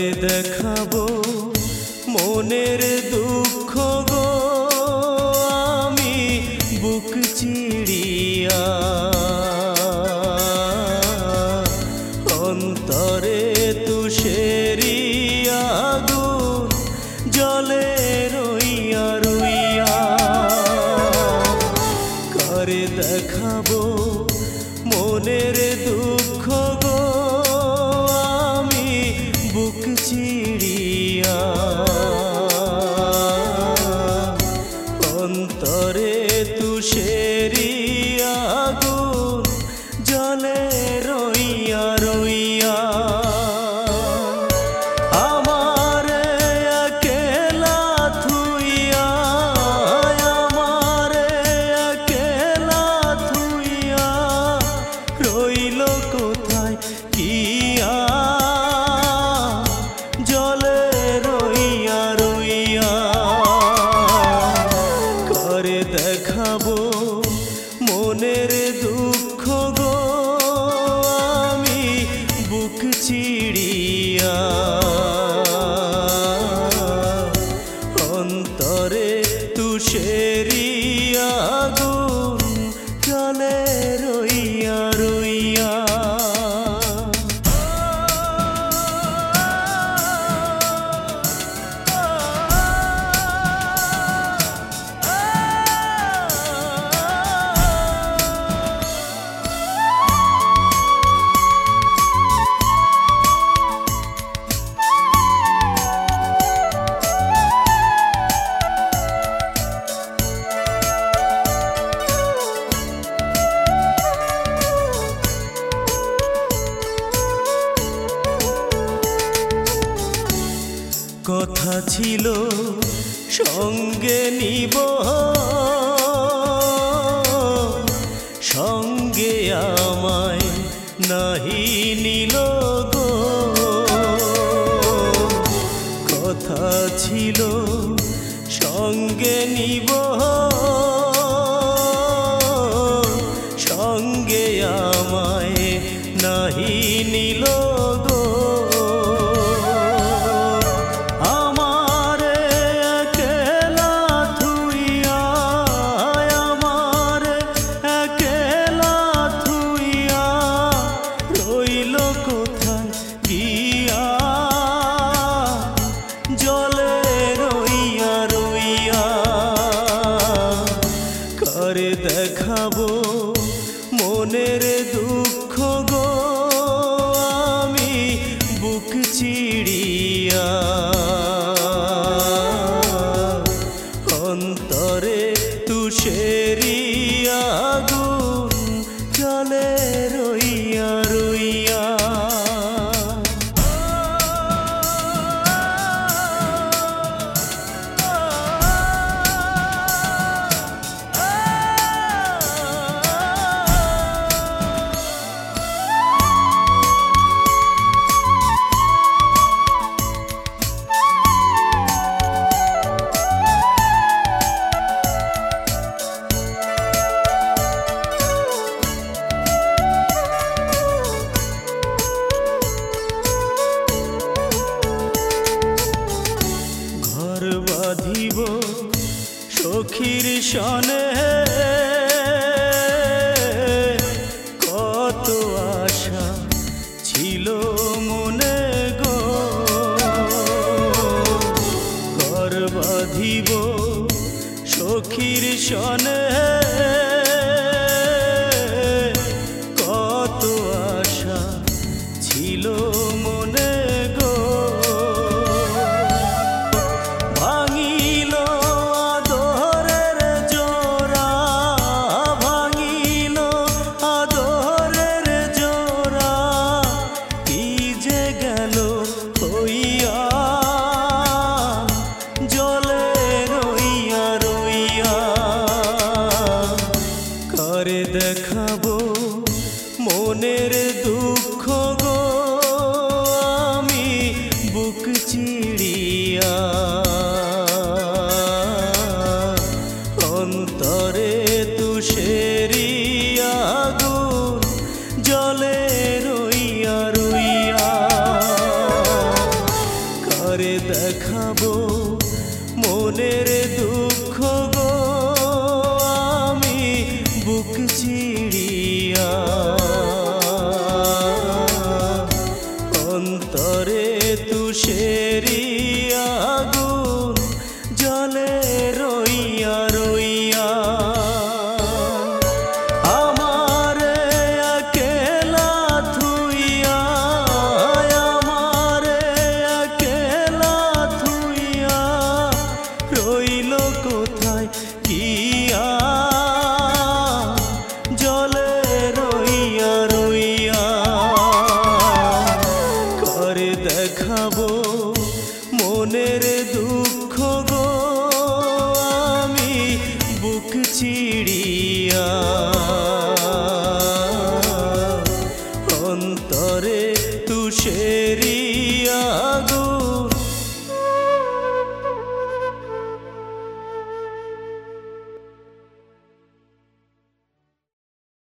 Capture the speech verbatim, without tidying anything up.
করে দেখাবো মনের দুঃখ গো আমি বুক চিড়িয়া অন্তরে তুষেরি আগুন জলে রইয়া রইয়া করে দেখাবো মনের দুঃখ গো আমি বুক চিড়িয়া অন্তরে তুষেরি আগুন জলে রইয়া রইয়া আমার একেলা থুইয়া আমার একেলা থুইয়া রইল কোথায় কিয়া জলে রইয়া রইয়া করে দেখাবো মনের দুঃখ গো আমি বুক চিড়িয়া অন্তরে তুষেরি আগুন জলে রইয়া রইয়া কথা ছিল সঙ্গে নিব সঙ্গে আমায় নাহি নিল গো কথা ছিল সঙ্গে নিব সঙ্গে আমায় নাহি নিল গো করে দেখাবো মনের দুঃখ গো আমি বুক চিড়িয়া অন্তরে তুষেরি আগুন জলে রইয়া রইয়া বাঁধিব সখীর সনে কত আশা ছিল মনে গো ঘর বাঁধিব সখীর সনে কত আশা ছিল মনে গো দেখাবো মনের দুঃখ গো আমি বুক চিড়িয়া অন্তরে তুষেরি আগুন জলে রইয়া রইয়া দেখাবো মনের দুঃখ গো আমি বুক চিড়ি